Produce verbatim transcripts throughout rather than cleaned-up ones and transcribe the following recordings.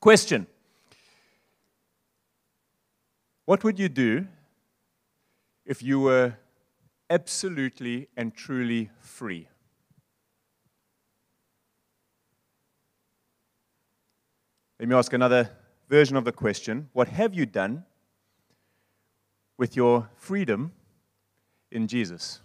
Question: what would you do if you were absolutely and truly free? Let me ask another version of the question. What have you done with your freedom in Jesus?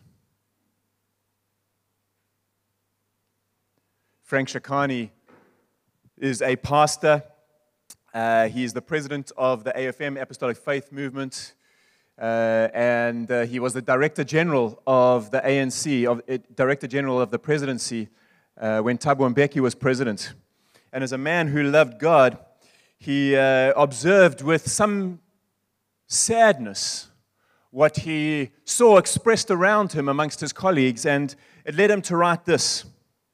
Frank Shakani is a pastor. Uh, he is the president of the A F M, Apostolic Faith Movement, uh, and uh, he was the Director General of the A N C, of, uh, Director General of the Presidency uh, when Thabo Mbeki was president. And as a man who loved God, he uh, observed with some sadness what he saw expressed around him amongst his colleagues, and it led him to write this: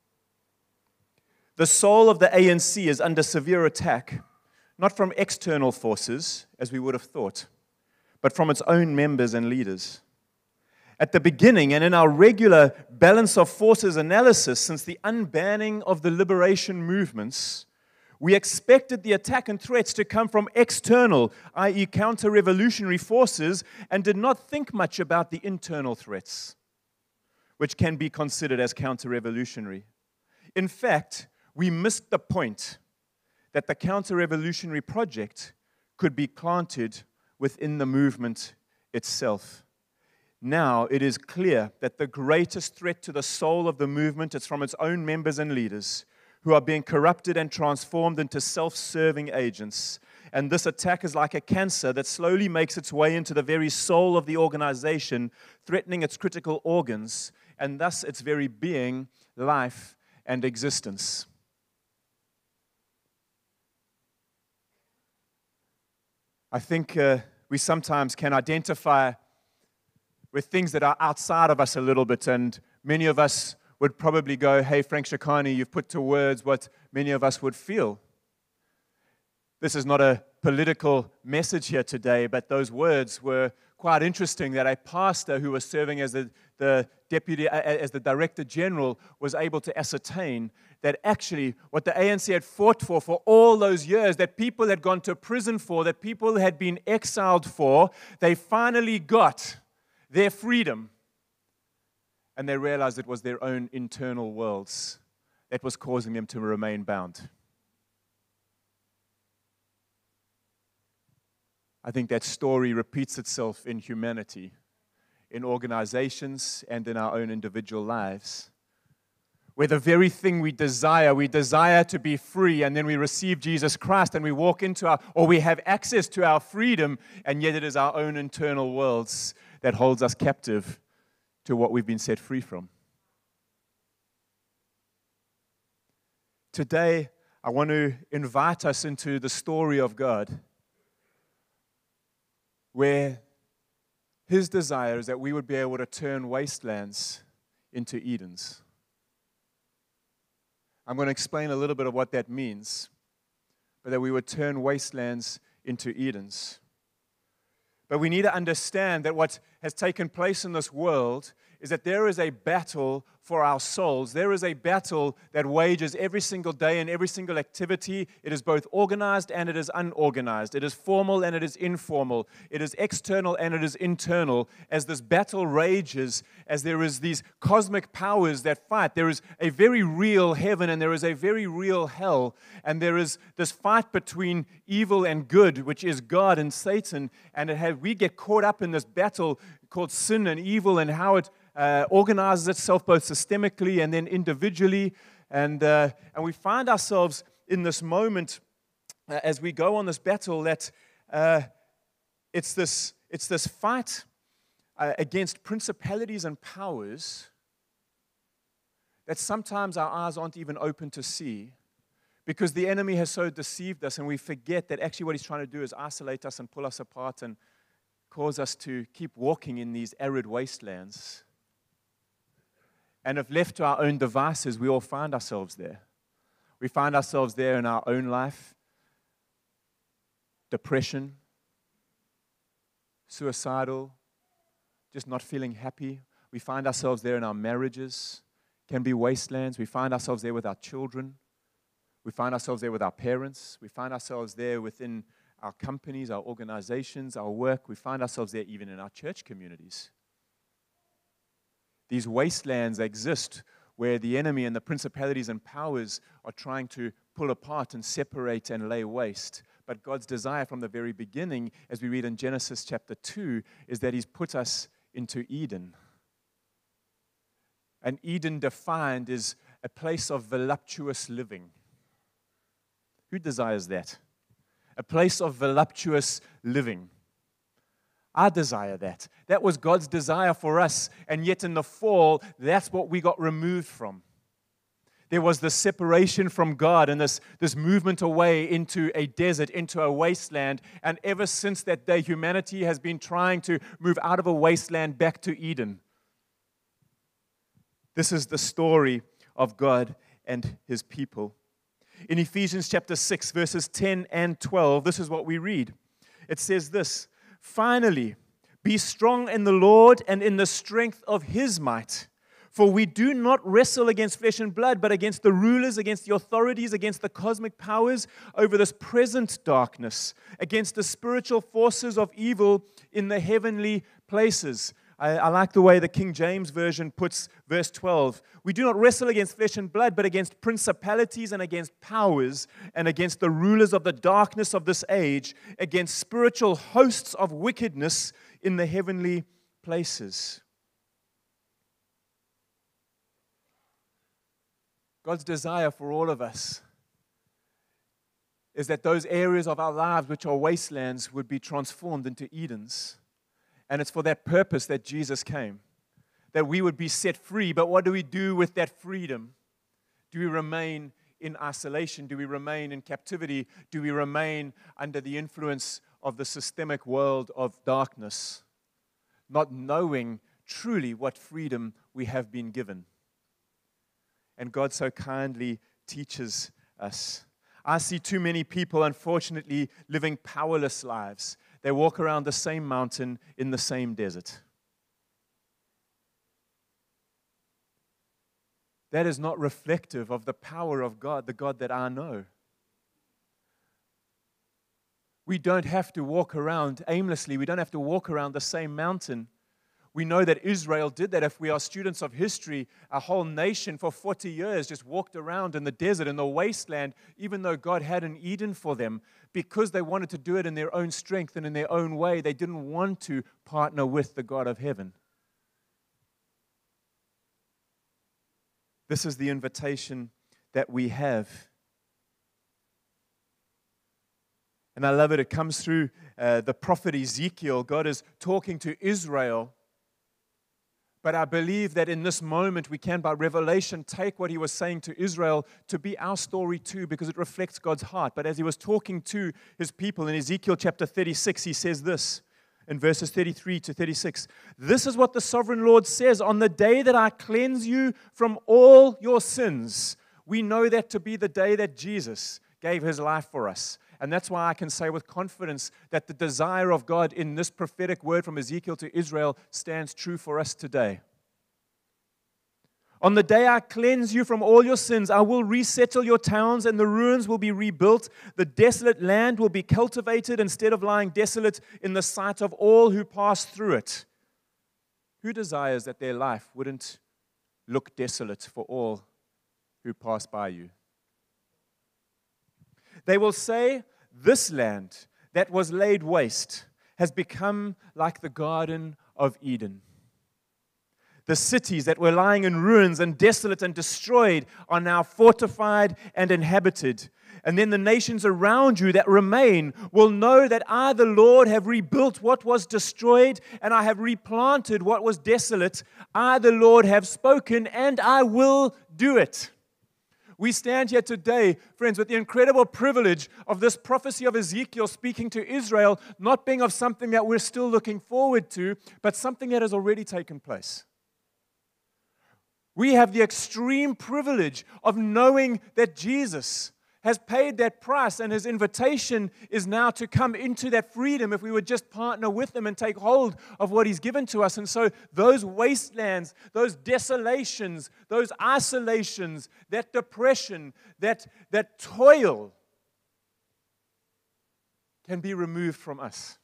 "The soul of the A N C is under severe attack, not from external forces, as we would have thought, but from its own members and leaders. At the beginning, and in our regular balance of forces analysis since the unbanning of the liberation movements, we expected the attack and threats to come from external, that is counter-revolutionary forces, and did not think much about the internal threats, which can be considered as counter-revolutionary. In fact, we missed the point that the counter-revolutionary project could be planted within the movement itself. Now it is clear that the greatest threat to the soul of the movement is from its own members and leaders, who are being corrupted and transformed into self-serving agents. And this attack is like a cancer that slowly makes its way into the very soul of the organization, threatening its critical organs, and thus its very being, life, and existence." I think uh, we sometimes can identify with things that are outside of us a little bit, and many of us would probably go, "Hey, Frank Shakani, you've put to words what many of us would feel." This is not a political message here today, but those words were quite interesting, that a pastor who was serving as the, the deputy, as the director general, was able to ascertain that actually what the A N C had fought for for all those years, that people had gone to prison for, that people had been exiled for, they finally got their freedom. And they realized it was their own internal worlds that was causing them to remain bound. I think that story repeats itself in humanity, in organizations, and in our own individual lives, where the very thing we desire, we desire to be free, and then we receive Jesus Christ, and we walk into our, or we have access to our freedom, and yet it is our own internal worlds that holds us captive to what we've been set free from. Today, I want to invite us into the story of God, where His desire is that we would be able to turn wastelands into Edens. I'm going to explain a little bit of what that means, but that we would turn wastelands into Edens. But we need to understand that what has taken place in this world is that there is a battle for our souls. There is a battle that wages every single day in every single activity. It is both organized and it is unorganized. It is formal and it is informal. It is external and it is internal. As this battle rages, as there is these cosmic powers that fight, there is a very real heaven and there is a very real hell. And there is this fight between evil and good, which is God and Satan. And it has, we get caught up in this battle called sin and evil, and how it uh, organizes itself both systemically and then individually. And, uh, and we find ourselves in this moment uh, as we go on this battle that uh, it's, this, it's this fight uh, against principalities and powers that sometimes our eyes aren't even open to see, because the enemy has so deceived us, and we forget that actually what he's trying to do is isolate us and pull us apart and cause us to keep walking in these arid wastelands. And if left to our own devices, we all find ourselves there. We find ourselves there in our own life. Depression, suicidal, just not feeling happy. We find ourselves there in our marriages. Can be wastelands. We find ourselves there with our children. We find ourselves there with our parents. We find ourselves there within our companies, our organizations, our work. We find ourselves there even in our church communities. These wastelands exist where the enemy and the principalities and powers are trying to pull apart and separate and lay waste. But God's desire from the very beginning, as we read in Genesis chapter two, is that He's put us into Eden. And Eden defined is a place of voluptuous living. Who desires that? A place of voluptuous living. I desire that. That was God's desire for us. And yet in the fall, that's what we got removed from. There was this separation from God and this, this movement away into a desert, into a wasteland. And ever since that day, humanity has been trying to move out of a wasteland back to Eden. This is the story of God and His people. In Ephesians chapter six, verses ten and twelve, this is what we read. It says this, "Finally, be strong in the Lord and in the strength of His might. For we do not wrestle against flesh and blood, but against the rulers, against the authorities, against the cosmic powers over this present darkness, against the spiritual forces of evil in the heavenly places." I, I like the way the King James Version puts verse twelve. "We do not wrestle against flesh and blood, but against principalities and against powers and against the rulers of the darkness of this age, against spiritual hosts of wickedness in the heavenly places." God's desire for all of us is that those areas of our lives which are wastelands would be transformed into Edens. And it's for that purpose that Jesus came, that we would be set free. But what do we do with that freedom? Do we remain in isolation? Do we remain in captivity? Do we remain under the influence of the systemic world of darkness, not knowing truly what freedom we have been given? And God so kindly teaches us. I see too many people, unfortunately, living powerless lives. They walk around the same mountain in the same desert. That is not reflective of the power of God, the God that I know. We don't have to walk around aimlessly. We don't have to walk around the same mountain. We know that Israel did that. If we are students of history, a whole nation for forty years just walked around in the desert, in the wasteland, even though God had an Eden for them, because they wanted to do it in their own strength and in their own way. They didn't want to partner with the God of heaven. This is the invitation that we have. And I love it. It comes through uh, the prophet Ezekiel. God is talking to Israel. But I believe that in this moment we can, by revelation, take what He was saying to Israel to be our story too, because it reflects God's heart. But as He was talking to His people in Ezekiel chapter thirty-six, He says this in verses thirty-three to thirty-six. "This is what the sovereign Lord says, on the day that I cleanse you from all your sins." We know that to be the day that Jesus gave His life for us. And that's why I can say with confidence that the desire of God in this prophetic word from Ezekiel to Israel stands true for us today. "On the day I cleanse you from all your sins, I will resettle your towns and the ruins will be rebuilt. The desolate land will be cultivated instead of lying desolate in the sight of all who pass through it." Who desires that their life wouldn't look desolate for all who pass by you? They will say, "This land that was laid waste has become like the Garden of Eden. The cities that were lying in ruins and desolate and destroyed are now fortified and inhabited. And then the nations around you that remain will know that I, the Lord, have rebuilt what was destroyed, and I have replanted what was desolate. I, the Lord, have spoken, and I will do it." We stand here today, friends, with the incredible privilege of this prophecy of Ezekiel speaking to Israel, not being of something that we're still looking forward to, but something that has already taken place. We have the extreme privilege of knowing that Jesus has paid that price, and his invitation is now to come into that freedom if we would just partner with him and take hold of what he's given to us. And so those wastelands, those desolations, those isolations, that depression, that, that toil can be removed from us.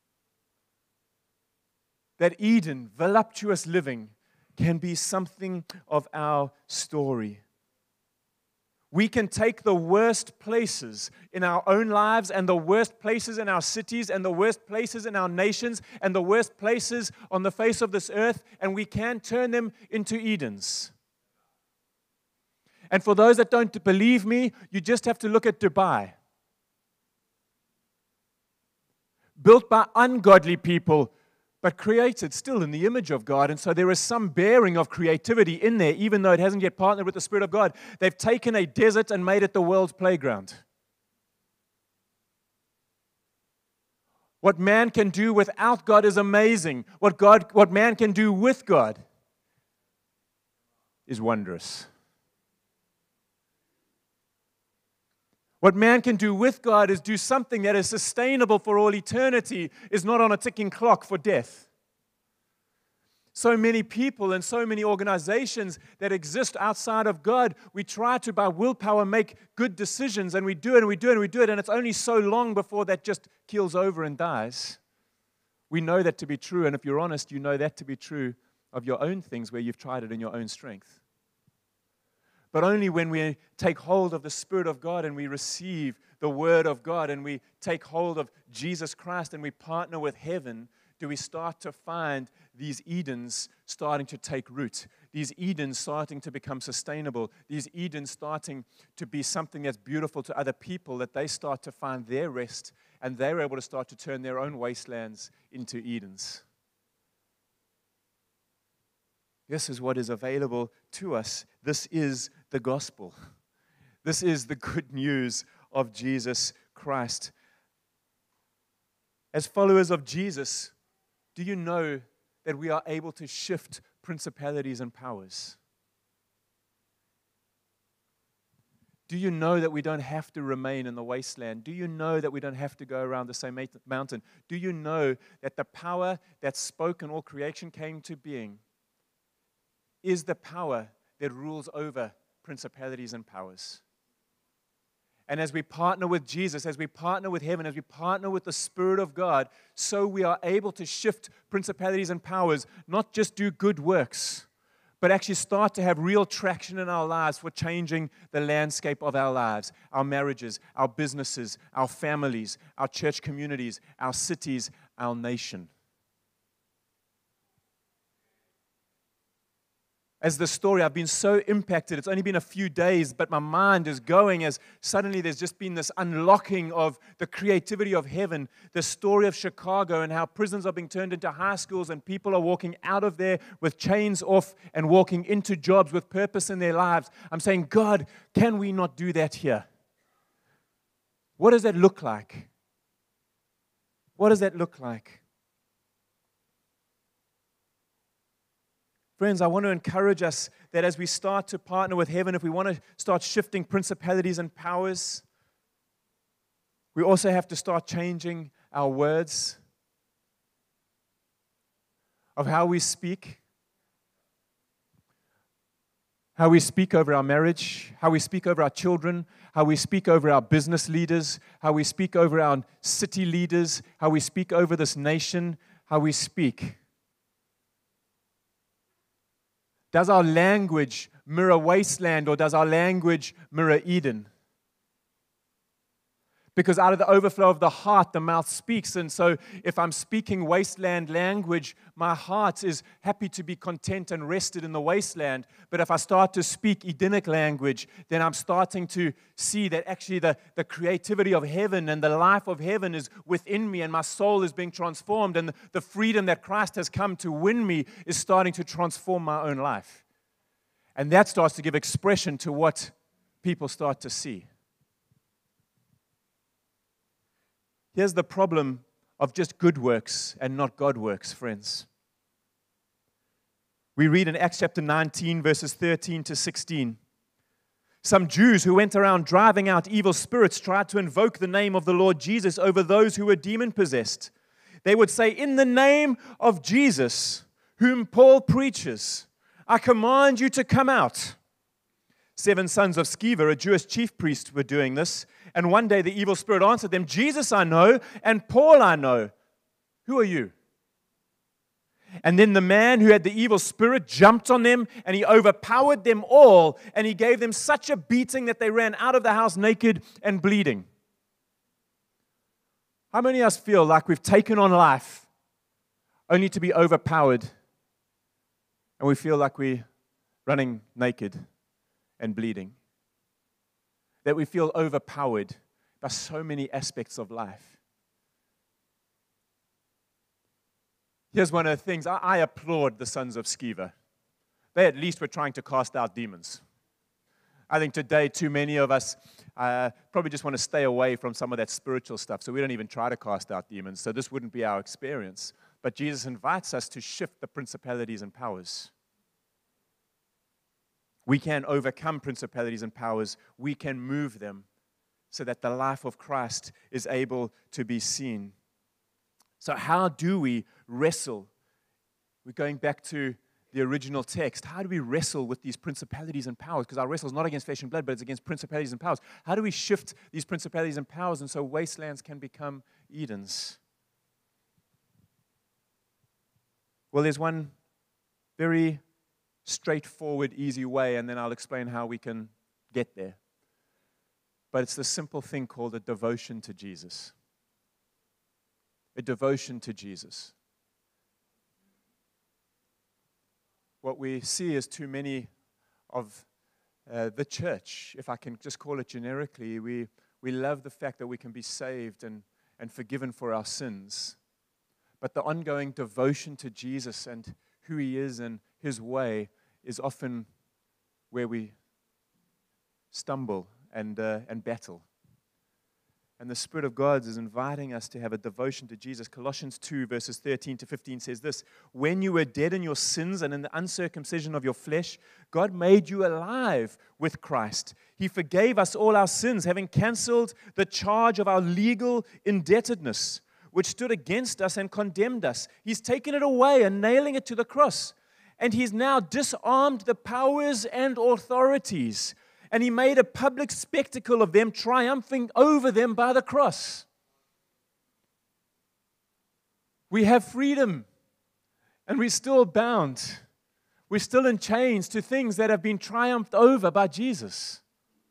That Eden, voluptuous living, can be something of our story. We can take the worst places in our own lives and the worst places in our cities and the worst places in our nations and the worst places on the face of this earth, and we can turn them into Edens. And for those that don't believe me, you just have to look at Dubai. Built by ungodly people, but created still in the image of God. And so there is some bearing of creativity in there, even though it hasn't yet partnered with the Spirit of God. They've taken a desert and made it the world's playground. What man can do without God is amazing. What God, what man can do with God is wondrous. What man can do with God is do something that is sustainable for all eternity, is not on a ticking clock for death. So many people and so many organizations that exist outside of God, we try to, by willpower, make good decisions, and we do it and we do it and we do it, and it's only so long before that just keels over and dies. We know that to be true, and if you're honest, you know that to be true of your own things where you've tried it in your own strength. But only when we take hold of the Spirit of God and we receive the Word of God and we take hold of Jesus Christ and we partner with heaven, do we start to find these Edens starting to take root, these Edens starting to become sustainable, these Edens starting to be something that's beautiful to other people, that they start to find their rest and they're able to start to turn their own wastelands into Edens. This is what is available to us. This is the gospel. This is the good news of Jesus Christ. As followers of Jesus, do you know that we are able to shift principalities and powers? Do you know that we don't have to remain in the wasteland? Do you know that we don't have to go around the same mountain? Do you know that the power that spoke and all creation came to being is the power that rules over principalities and powers? And as we partner with Jesus, as we partner with heaven, as we partner with the Spirit of God, so we are able to shift principalities and powers, not just do good works, but actually start to have real traction in our lives for changing the landscape of our lives, our marriages, our businesses, our families, our church communities, our cities, our nation. As the story, I've been so impacted. It's only been a few days, but my mind is going as suddenly there's just been this unlocking of the creativity of heaven. The story of Chicago and how prisons are being turned into high schools and people are walking out of there with chains off and walking into jobs with purpose in their lives. I'm saying, God, can we not do that here? What does that look like? What does that look like? Friends, I want to encourage us that as we start to partner with heaven, if we want to start shifting principalities and powers, we also have to start changing our words of how we speak, how we speak over our marriage, how we speak over our children, how we speak over our business leaders, how we speak over our city leaders, how we speak over this nation, how we speak. Does our language mirror wasteland or does our language mirror Eden? Because out of the overflow of the heart, the mouth speaks. And so if I'm speaking wasteland language, my heart is happy to be content and rested in the wasteland. But if I start to speak Edenic language, then I'm starting to see that actually the, the creativity of heaven and the life of heaven is within me, and my soul is being transformed, and the, the freedom that Christ has come to win me is starting to transform my own life. And that starts to give expression to what people start to see. Here's the problem of just good works and not God works, friends. We read in Acts chapter nineteen, verses thirteen to sixteen. Some Jews who went around driving out evil spirits tried to invoke the name of the Lord Jesus over those who were demon-possessed. They would say, "In the name of Jesus, whom Paul preaches, I command you to come out." Seven sons of Sceva, a Jewish chief priest, were doing this. And one day the evil spirit answered them, "Jesus I know, and Paul I know. Who are you?" And then the man who had the evil spirit jumped on them, and he overpowered them all, and he gave them such a beating that they ran out of the house naked and bleeding. How many of us feel like we've taken on life only to be overpowered, and we feel like we're running naked and bleeding? That we feel overpowered by so many aspects of life. Here's one of the things. I, I applaud the sons of Sceva. They at least were trying to cast out demons. I think today too many of us uh, probably just want to stay away from some of that spiritual stuff, so we don't even try to cast out demons. So this wouldn't be our experience. But Jesus invites us to shift the principalities and powers. We can overcome principalities and powers. We can move them so that the life of Christ is able to be seen. So how do we wrestle? We're going back to the original text. How do we wrestle with these principalities and powers? Because our wrestle is not against flesh and blood, but it's against principalities and powers. How do we shift these principalities and powers and so wastelands can become Edens? Well, there's one very straightforward, easy way, and then I'll explain how we can get there. But it's the simple thing called a devotion to Jesus. A devotion to Jesus. What we see is too many of uh, the church, if I can just call it generically, we, we love the fact that we can be saved and, and forgiven for our sins. But the ongoing devotion to Jesus and who He is and His way is often where we stumble and, uh, and battle. And the Spirit of God is inviting us to have a devotion to Jesus. Colossians two, verses thirteen to fifteen says this: "When you were dead in your sins and in the uncircumcision of your flesh, God made you alive with Christ. He forgave us all our sins, having canceled the charge of our legal indebtedness, which stood against us and condemned us. He's taken it away and nailing it to the cross. And He's now disarmed the powers and authorities. And He made a public spectacle of them, triumphing over them by the cross." We have freedom, and we're still bound. We're still in chains to things that have been triumphed over by Jesus.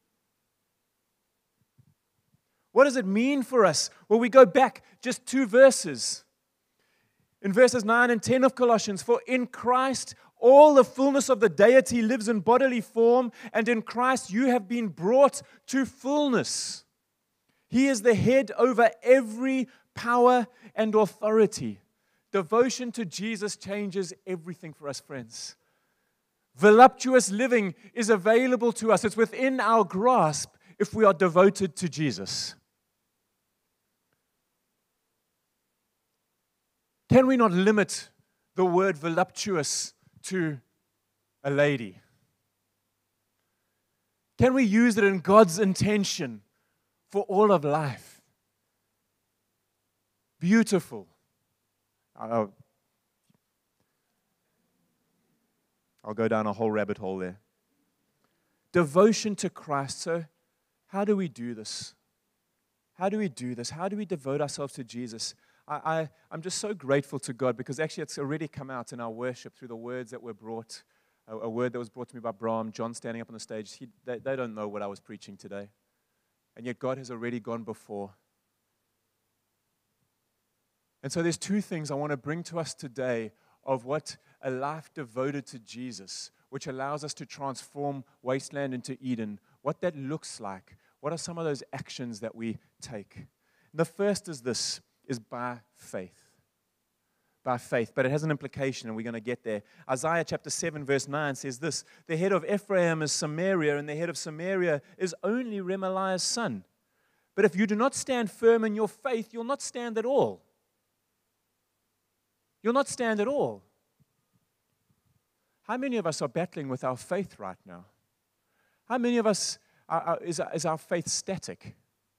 What does it mean for us? Well, we go back just two verses. In verses nine and ten of Colossians, "For in Christ all the fullness of the deity lives in bodily form, and in Christ you have been brought to fullness. He is the head over every power and authority." Devotion to Jesus changes everything for us, friends. Voluptuous living is available to us. It's within our grasp if we are devoted to Jesus. Can we not limit the word voluptuous to a lady? Can we use it in God's intention for all of life? Beautiful. I'll, I'll go down a whole rabbit hole there. Devotion to Christ. So, how do we do this? How do we do this? How do we devote ourselves to Jesus? I, I, I'm just so grateful to God because actually it's already come out in our worship through the words that were brought, a, a word that was brought to me by Brahm, John standing up on the stage. He, they, they don't know what I was preaching today. And yet God has already gone before. And so there's two things I want to bring to us today of what a life devoted to Jesus, which allows us to transform wasteland into Eden, what that looks like. What are some of those actions that we take? The first is this, is by faith. By faith, but it has an implication, and we're going to get there. Isaiah chapter seven, verse nine says this: "The head of Ephraim is Samaria, and the head of Samaria is only Remaliah's son. But if you do not stand firm in your faith, you'll not stand at all." You'll not stand at all. How many of us are battling with our faith right now? How many of us are, are, is, is our faith static?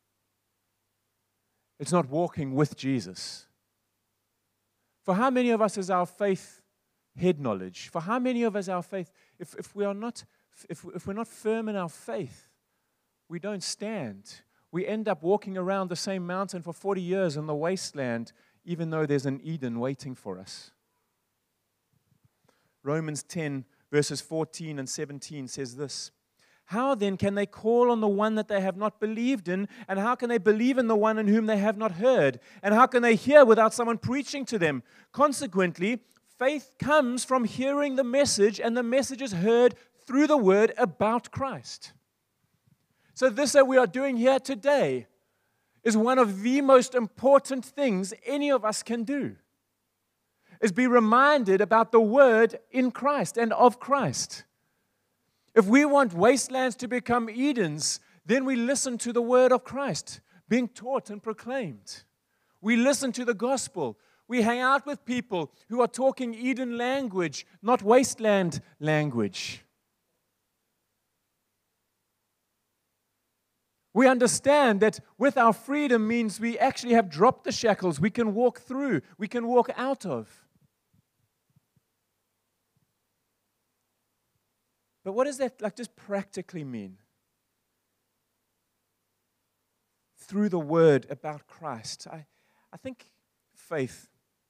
It's not walking with Jesus. For how many of us is our faith head knowledge? For how many of us our faith, if, if we are not, if, if we're not firm in our faith, we don't stand. We end up walking around the same mountain for forty years in the wasteland, even though there's an Eden waiting for us. Romans ten, verses fourteen and seventeen says this: How then can they call on the one that they have not believed in? And how can they believe in the one in whom they have not heard? And how can they hear without someone preaching to them? Consequently, faith comes from hearing the message, and the message is heard through the word about Christ. So this that we are doing here today is one of the most important things any of us can do, is be reminded about the word in Christ and of Christ. If we want wastelands to become Edens, then we listen to the word of Christ being taught and proclaimed. We listen to the gospel. We hang out with people who are talking Eden language, not wasteland language. We understand that with our freedom means we actually have dropped the shackles we can walk through, we can walk out of. But what does that like just practically mean? Through the word about Christ. I, I think faith.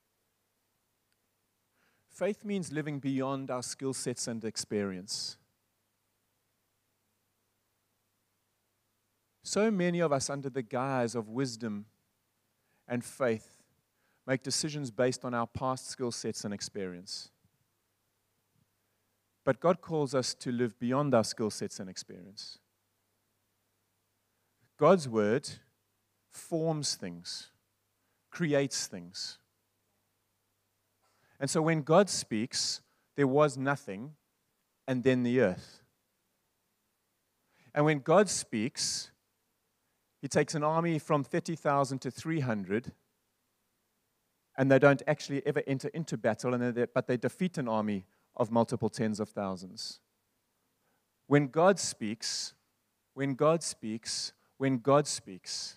Faith means living beyond our skill sets and experience. So many of us, under the guise of wisdom and faith, make decisions based on our past skill sets and experience. But God calls us to live beyond our skill sets and experience. God's word forms things, creates things. And so when God speaks, there was nothing, and then the earth. And when God speaks, He takes an army from thirty thousand to three hundred, and they don't actually ever enter into battle, and they, but they defeat an army of multiple tens of thousands. When God speaks, when God speaks, when God speaks,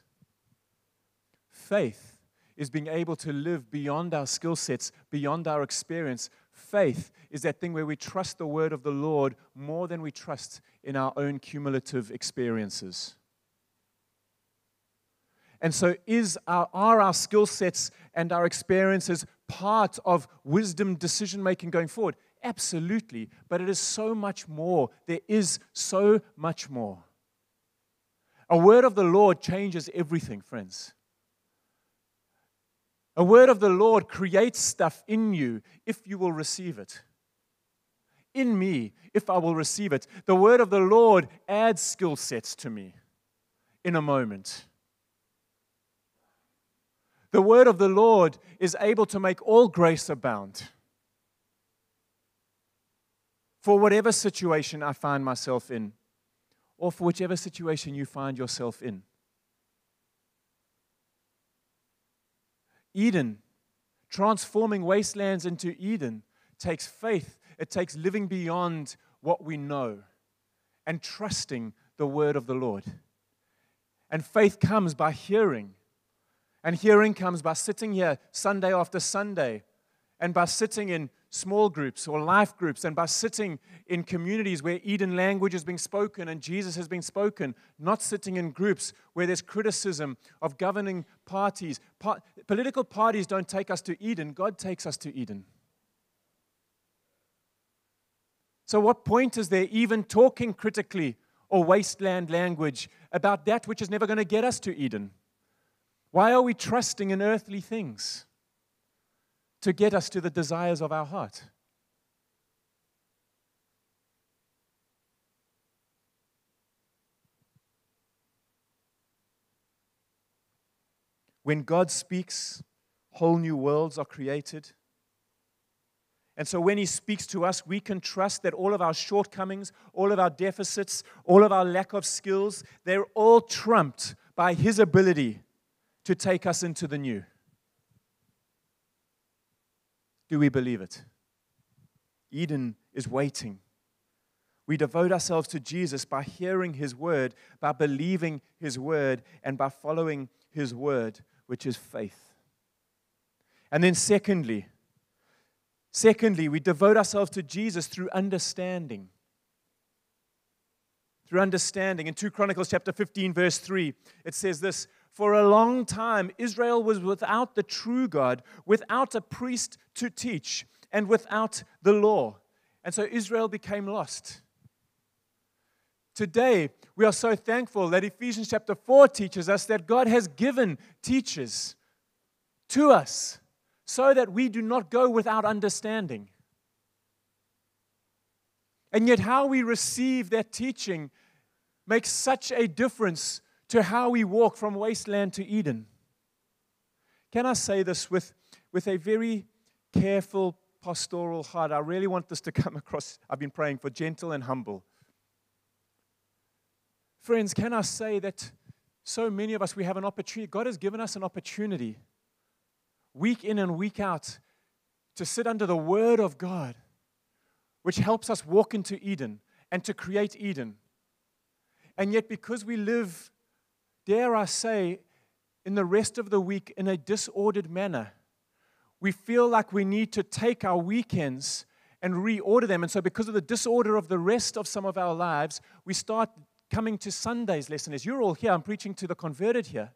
faith is being able to live beyond our skill sets, beyond our experience. Faith is that thing where we trust the word of the Lord more than we trust in our own cumulative experiences. And so is our, are our skill sets and our experiences part of wisdom decision-making going forward? Absolutely. But it is so much more. There is so much more. A word of the Lord changes everything, friends. A word of the Lord creates stuff in you if you will receive it. In me, if I will receive it. The word of the Lord adds skill sets to me in a moment. The word of the Lord is able to make all grace abound for whatever situation I find myself in, or for whichever situation you find yourself in. Eden, transforming wastelands into Eden, takes faith. It takes living beyond what we know and trusting the word of the Lord. And faith comes by hearing. And hearing comes by sitting here Sunday after Sunday, and by sitting in small groups or life groups, and by sitting in communities where Eden language is being spoken and Jesus has been spoken, not sitting in groups where there's criticism of governing parties. Pa- political parties don't take us to Eden. God takes us to Eden. So what point is there even talking critically or wasteland language about that which is never going to get us to Eden? Why are we trusting in earthly things to get us to the desires of our heart? When God speaks, whole new worlds are created. And so when He speaks to us, we can trust that all of our shortcomings, all of our deficits, all of our lack of skills, they're all trumped by His ability to take us into the new. Do we believe it? Eden is waiting. We devote ourselves to Jesus by hearing His word, by believing His word, and by following His word, which is faith. And then secondly, secondly, we devote ourselves to Jesus through understanding. Through understanding. In Second Chronicles chapter fifteen, verse three, it says this, "For a long time Israel was without the true God, without a priest to teach, and without the law." And so Israel became lost. Today, we are so thankful that Ephesians chapter four teaches us that God has given teachers to us so that we do not go without understanding. And yet how we receive that teaching makes such a difference to how we walk from wasteland to Eden. Can I say this with, with a very careful pastoral heart? I really want this to come across. I've been praying for gentle and humble. Friends, can I say that so many of us, we have an opportunity. God has given us an opportunity week in and week out to sit under the Word of God, which helps us walk into Eden and to create Eden. And yet because we live, dare I say, in the rest of the week in a disordered manner, we feel like we need to take our weekends and reorder them. And so because of the disorder of the rest of some of our lives, we start coming to Sunday's lesson. As you're all here, I'm preaching to the converted here.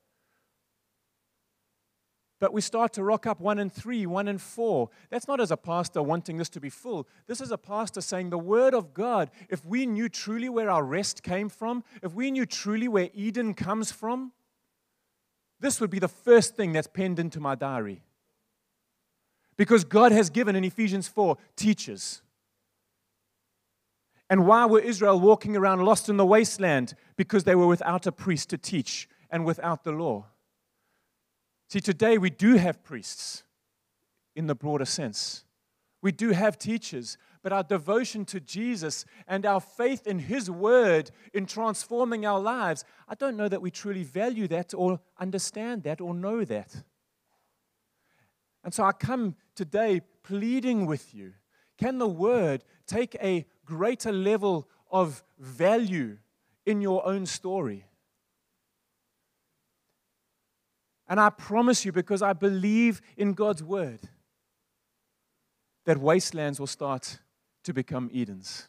But we start to rock up one and three, one and four. That's not as a pastor wanting this to be full. This is a pastor saying the Word of God, if we knew truly where our rest came from, if we knew truly where Eden comes from, this would be the first thing that's penned into my diary. Because God has given in Ephesians four teachers. And why were Israel walking around lost in the wasteland? Because they were without a priest to teach and without the law. See, today we do have priests in the broader sense. We do have teachers, but our devotion to Jesus and our faith in His word in transforming our lives, I don't know that we truly value that or understand that or know that. And so I come today pleading with you, can the word take a greater level of value in your own story? And I promise you, because I believe in God's word, that wastelands will start to become Edens.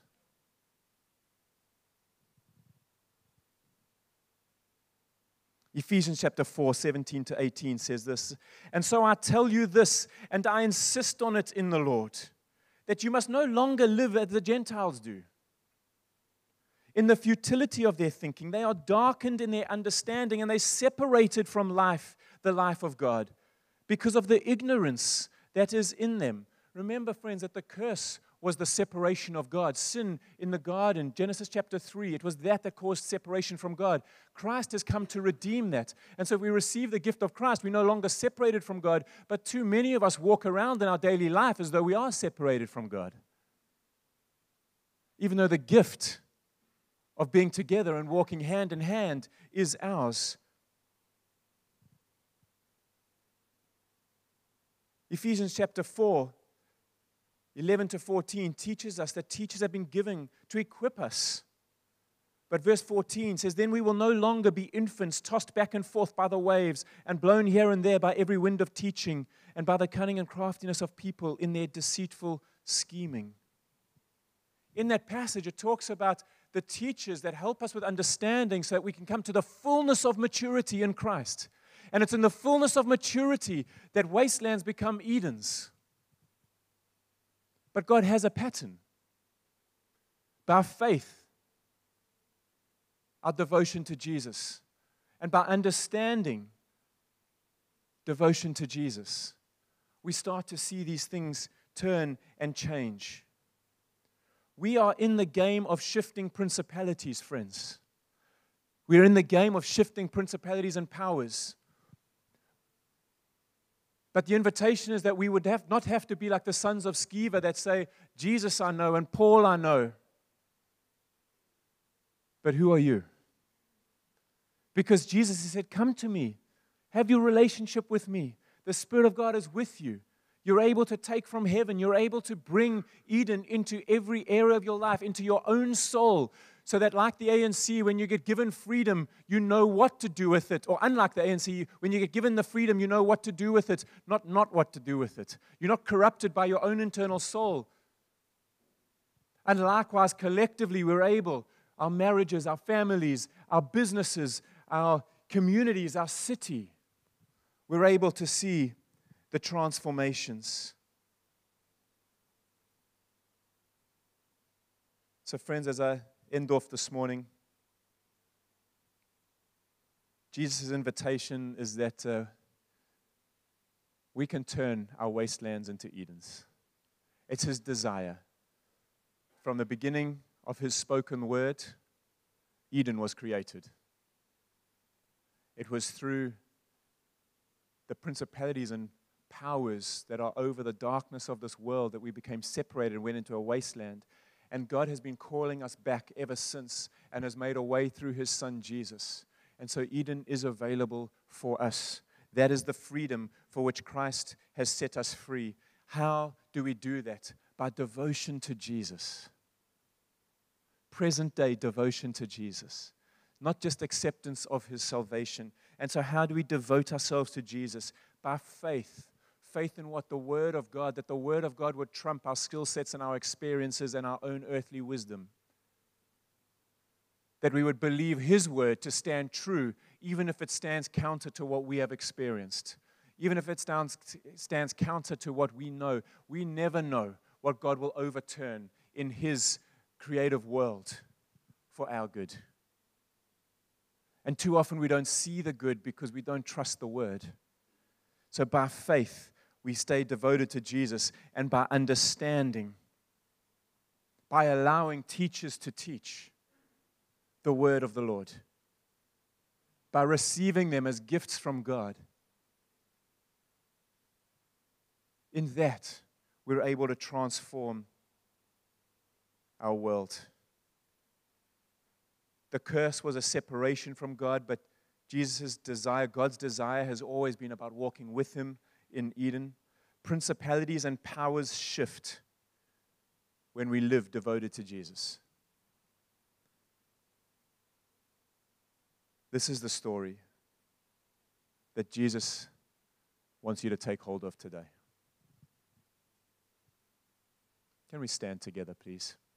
Ephesians chapter four, seventeen to eighteen says this, "And so I tell you this, and I insist on it in the Lord, that you must no longer live as the Gentiles do. In the futility of their thinking, they are darkened in their understanding, and they separated from life, the life of God, because of the ignorance that is in them." Remember, friends, that the curse was the separation of God. Sin in the garden, Genesis chapter three, it was that that caused separation from God. Christ has come to redeem that. And so if we receive the gift of Christ, we're no longer separated from God, but too many of us walk around in our daily life as though we are separated from God. Even though the gift of being together and walking hand in hand is ours. Ephesians chapter four, eleven to fourteen teaches us that teachers have been given to equip us. But verse fourteen says, "Then we will no longer be infants tossed back and forth by the waves and blown here and there by every wind of teaching and by the cunning and craftiness of people in their deceitful scheming." In that passage, it talks about the teachers that help us with understanding so that we can come to the fullness of maturity in Christ. And it's in the fullness of maturity that wastelands become Edens. But God has a pattern. By faith, our devotion to Jesus, and by understanding devotion to Jesus, we start to see these things turn and change. We are in the game of shifting principalities, friends. We are in the game of shifting principalities and powers. But the invitation is that we would have, not have to be like the sons of Sceva that say, "Jesus I know and Paul I know." But who are you? Because Jesus said, "Come to me. Have your relationship with me. The Spirit of God is with you. You're able to take from heaven. You're able to bring Eden into every area of your life, into your own soul, so that like the A N C, when you get given freedom, you know what to do with it. Or unlike the A N C, when you get given the freedom, you know what to do with it, not not what to do with it. You're not corrupted by your own internal soul. And likewise, collectively, we're able, our marriages, our families, our businesses, our communities, our city, we're able to see the transformations. So friends, as I end off this morning, Jesus' invitation is that uh, we can turn our wastelands into Edens. It's His desire. From the beginning of His spoken word, Eden was created. It was through the principalities and powers that are over the darkness of this world that we became separated and went into a wasteland. And God has been calling us back ever since and has made a way through His Son Jesus. And so Eden is available for us. That is the freedom for which Christ has set us free. How do we do that? By devotion to Jesus. Present day devotion to Jesus. Not just acceptance of His salvation. And so how do we devote ourselves to Jesus? By faith. Faith in what the Word of God, that the Word of God would trump our skill sets and our experiences and our own earthly wisdom. That we would believe His Word to stand true, even if it stands counter to what we have experienced. Even if it stands, stands counter to what we know. We never know what God will overturn in His creative world for our good. And too often we don't see the good because we don't trust the Word. So by faith, we stay devoted to Jesus, and by understanding, by allowing teachers to teach the word of the Lord, by receiving them as gifts from God, in that we're able to transform our world. The curse was a separation from God, but Jesus' desire, God's desire, has always been about walking with Him in Eden. Principalities and powers shift when we live devoted to Jesus. This is the story that Jesus wants you to take hold of today. Can we stand together, please?